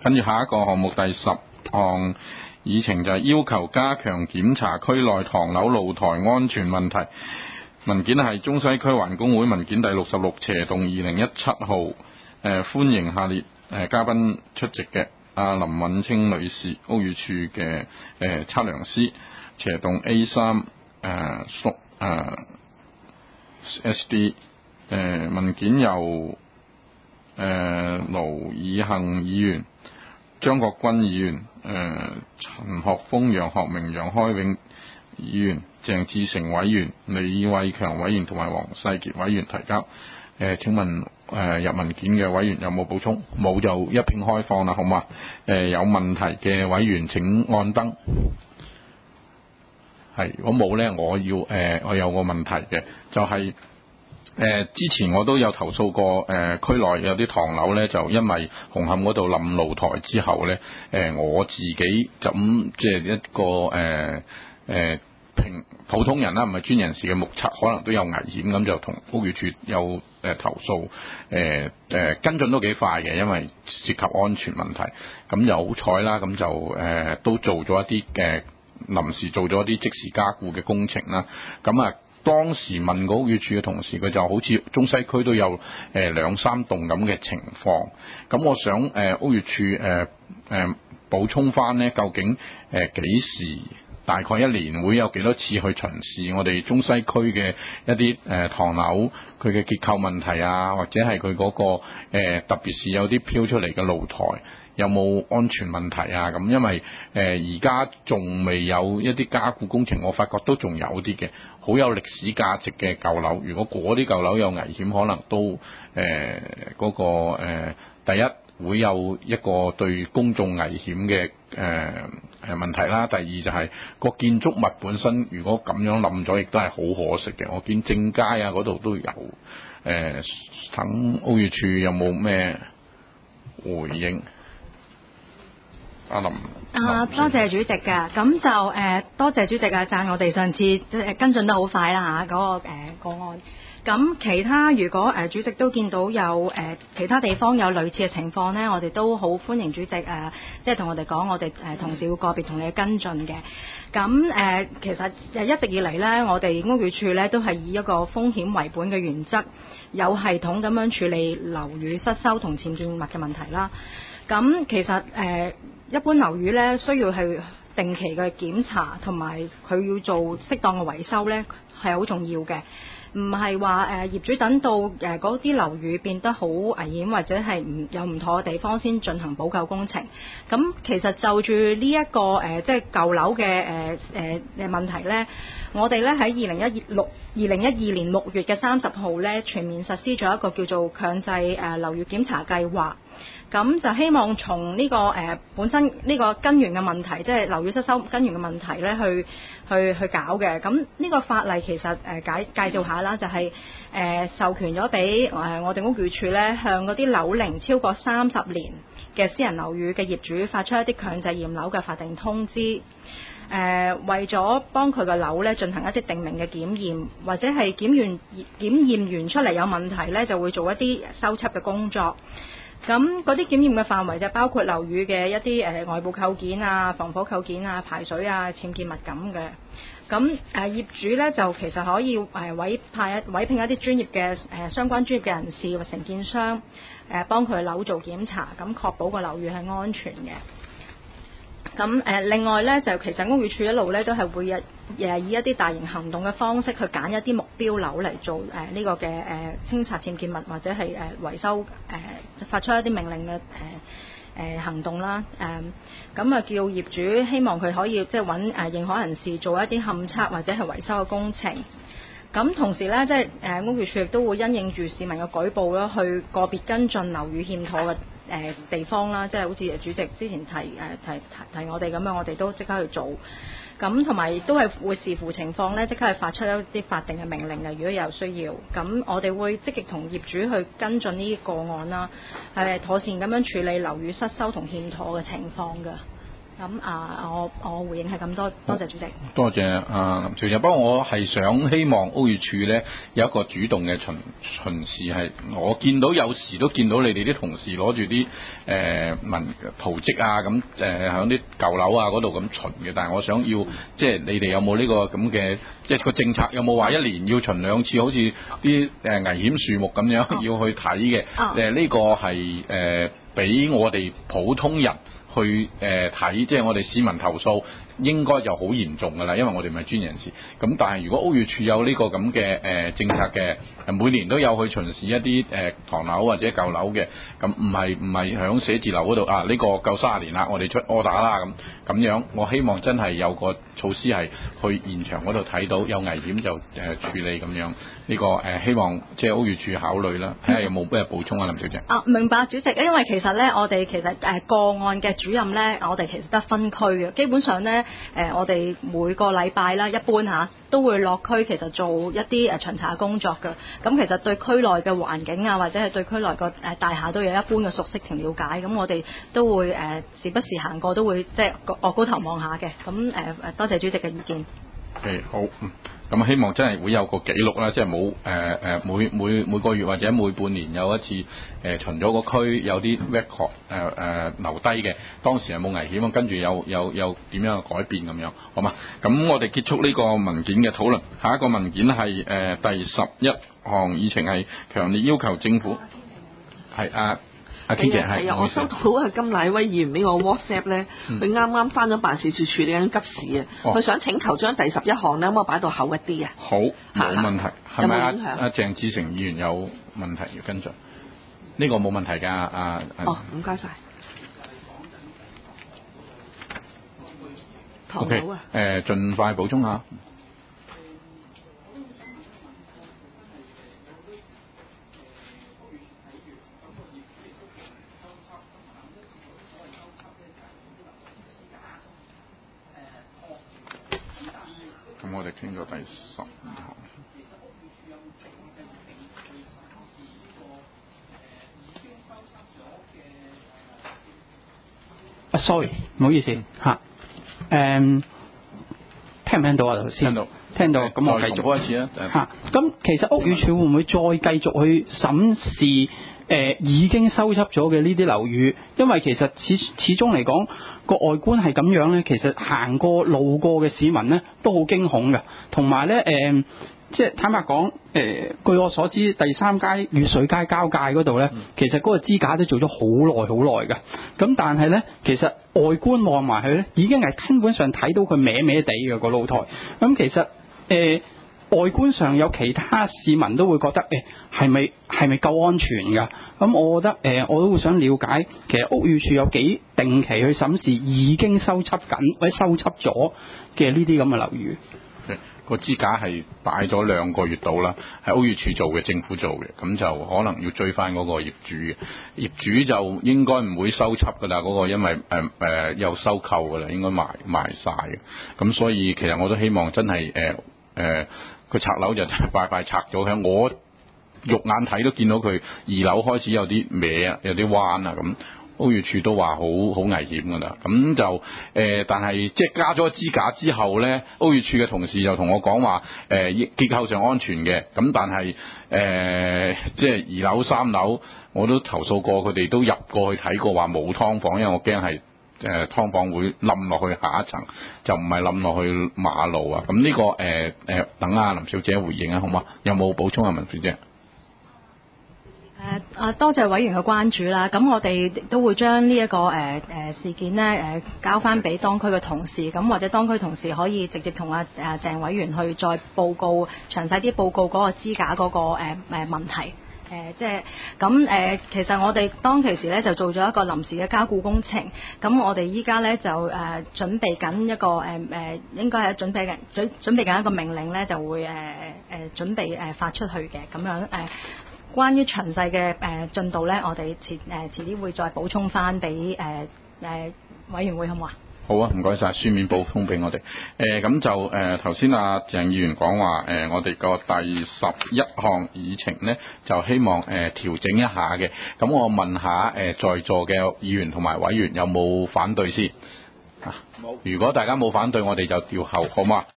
跟住下一個項目第10項議程就係要求加強檢查區內唐樓露台安全問題。文件係中西區環工會文件第66/2017號。歡迎下列嘉賓出席嘅：林敏清女士，屋宇署嘅測量師，斜棟 A3 SD。文件由盧以幸議員、張國軍議員、陳學鋒、楊學明、楊開永議員、鄭志成委員、李偉強委員同埋黃世傑委員提交。請問入文件嘅委員有冇補充？冇就一併開放啦，好嘛？有問題嘅委員請按燈。係，如果冇呢，我有個問題嘅，就係、之前我都有投訴過，區內有啲唐樓呢，就因為紅磡嗰度冧露台之後呢，我自己咁即係一個普通人啦，唔係專業人士嘅目測，可能都有危險，咁就同屋宇署有投訴，跟進都幾快嘅，因為涉及安全問題，咁就好彩啦，咁就都做咗一啲臨時做咗一啲即時加固嘅工程啦，咁啊。當時問過屋宇署嘅同事，佢就好似中西區都有2-3棟咁嘅情況。咁我想屋宇署補充翻呢，究竟幾時大概一年會有幾多次去巡視我哋中西區嘅一啲唐樓佢嘅結構問題啊，或者係佢嗰個特別是有啲飄出嚟嘅露台有冇安全問題啊？咁因為而家仲未有一啲加固工程，我發覺都仲有啲嘅好有歷史價值嘅舊樓，如果嗰啲舊樓有危險，可能都嗰個第一會有一個對公眾危險嘅問題啦。第二就係個建築物本身，如果咁樣冧咗，亦都係好可惜嘅。我見正街啊嗰度都有等屋宇署有冇咩回應？阿林。 多謝主席㗎，咁就多謝主席啊，讚我哋上次跟進得好快啦嚇，嗰個個案。咁其他如果主席都見到有其他地方有類似嘅情況呢，我哋都好歡迎主席即係同我哋講，我哋同事會個別同你跟進嘅。咁其實一直以嚟呢，我哋屋宇署呢都係以一個風險為本嘅原則，有系統咁樣處理樓宇失修同僭建物嘅問題啦。咁其實一般樓宇呢，需要係定期嘅檢查，同埋佢要做適當嘅維修呢，係好重要嘅。唔係話業主等到嗰啲樓宇變得好危險，或者係有唔妥嘅地方先進行補救工程。咁其實就住呢一個即係舊樓嘅問題呢，我哋呢喺2012年6月嘅30號呢，全面實施咗一個叫做強制樓宇檢查計劃。咁就希望從呢個本身呢個根源嘅問題，即係樓宇失修根源嘅問題咧，去搞嘅。咁呢個法例其實介紹下啦，就係授權咗俾我哋屋宇署咧，向嗰啲樓齡超過30年嘅私人樓宇嘅業主發出一啲強制驗樓嘅法定通知。為咗幫佢個樓咧進行一啲定名嘅檢驗，或者係檢驗完出嚟有問題咧，就會做一啲修葺嘅工作。咁嗰啲檢驗嘅範圍就包括樓宇嘅一啲外部構件啊、防火構件啊、排水啊、僭建物咁嘅。咁業主咧就其實可以委聘一啲專業嘅相關專業嘅人士或承建商幫佢樓做檢查，咁確保個樓宇係安全嘅。咁另外咧就其實屋宇署一路咧都係會以一啲大型行動嘅方式去揀一啲目標樓嚟做呢個嘅清拆僭建物或者係維修發出一啲命令嘅行動啦。咁叫業主希望佢可以即係揾認可人士做一啲勘測或者係維修嘅工程。咁同時咧，即係屋宇署亦都會因應住市民嘅舉報啦，去個別跟進樓宇欠妥嘅地方啦，即係好似主席之前提我哋咁樣，我哋都即刻去做。咁同埋都係會視乎情況咧，即刻係發出一啲法定嘅命令嘅，如果有需要。咁我哋會積極同業主去跟進呢啲個案啦，妥善咁樣處理樓宇失修同欠妥嘅情況㗎。 咁我回應係咁多，多謝主席。 多謝林小姐。不過我係想希望屋宇署咧有一個主動嘅巡視，係我見到有時都見到你哋啲同事攞住啲圖則啊，咁喺啲舊樓啊嗰度咁巡嘅。但係我想要即係你哋有冇呢個咁嘅，即係個政策有冇話一年要巡2次，好似啲危險樹木咁樣要去睇嘅？呢個係俾我哋普通人去睇，即係我哋市民投訴應該就好嚴重㗎啦，因為我哋唔係專業人士。咁但係如果屋宇署有呢個咁嘅政策嘅，每年都有去巡視一啲唐樓或者舊樓嘅，咁唔係響寫字樓嗰度呢個夠30年啦，我哋出 order 啦咁樣。我希望真係有個措施係去現場嗰度睇到有危險就處理咁樣。呢個希望即係屋宇署考慮啦，睇下有冇咩補充啊，林小姐。 明白主席，因為其實咧，我哋其實個案嘅主任咧，我哋其實得分區嘅，基本上咧我哋每個禮拜啦，一般都會落區，其實做一啲巡查工作嘅。咁其實對區內嘅環境啊，或者係對區內個大廈都有一般嘅熟悉同了解。咁我哋都會時不時行過，都會即係岳高頭望下嘅。咁多謝主席嘅意見。 好。咁希望真係會有個記錄啦，即係冇每個月或者每半年有一次巡咗個區，有啲 record 留低嘅，當時係冇危險，跟住有點樣嘅改變咁樣，好嘛？咁我哋結束呢個文件嘅討論，下一個文件係第11項議程，係強烈要求政府係阿傾嘅係， 我收到係甘乃威議員俾我 WhatsApp 咧，佢啱啱翻咗辦事處處理緊急事啊，佢想請求將第11項咧，可唔可以擺到後一啲啊？ 好，冇問題。係咪阿鄭志成議員有問題要跟進？呢個冇問題㗎， 唔該晒。唐樓啊， 盡快補充下。咁我哋傾咗第15項。 sorry， 唔好意思嚇。聽唔聽到啊？頭先聽到。咁我繼續一次啊。 嚇。咁其實屋宇署會唔會再繼續去審視已經修葺咗嘅呢啲樓宇？因為其實始終嚟講個外觀係咁樣咧，其實行過路過嘅市民咧都好驚恐嘅。同埋咧即係坦白講，據我所知，第3街與水街交界嗰度咧，其實嗰個支架都做咗好耐㗎。咁但係咧，其實外觀望埋去咧，已經係根本上睇到佢歪歪地嘅個露台。咁其實外觀上有其他市民都會覺得係咪夠安全㗎？咁我覺得我都會想了解，其實屋宇署有幾定期去審視已經修葺緊或者修葺咗嘅呢啲咁嘅樓宇。 個支架係擺咗2個月到啦，係屋宇署做嘅，政府做嘅，咁就可能要追翻嗰個業主嘅。業主就應該唔會收葺噶啦，嗰個因為有收購噶啦，應該賣晒嘅。咁所以其實我都希望真係佢拆樓就快拆咗嘅。我肉眼睇都見到佢2樓開始有啲歪啊，有啲彎啊咁。屋宇署都話好危險㗎啦，咁就但係即係加咗支架之後咧，屋宇署嘅同事就同我講話結構上安全嘅，咁但係即係2樓3樓我都投訴過，佢哋都入過去睇過，話冇劏房，因為我驚係劏房會冧落去下一層，就唔係冧落去馬路啊。咁呢個等阿林小姐回應啊，好嗎？有冇補充啊，文小姐？ 多謝委員嘅關注啦，咁我哋都會將呢一個事件呢交翻俾當區嘅同事，咁或者當區同事可以直接同鄭委員去再報告詳細啲報告嗰個支架嗰個問題。即係咁其實我哋當其時咧就做咗一個臨時嘅加固工程，咁我哋依家咧就準備緊一個應該係準備緊一個命令咧，就會準備發出去嘅咁樣關於詳細嘅進度咧，我哋遲啲會再補充翻俾委員會，好唔好啊？ 好啊，唔該晒，書面補充俾我哋。咁就頭先阿鄭議員講話我哋個第11項議程呢，就希望調整一下嘅。咁我問下在座嘅議員同埋委員有冇反對先？ 如果大家冇反對，我哋就調後，好嘛？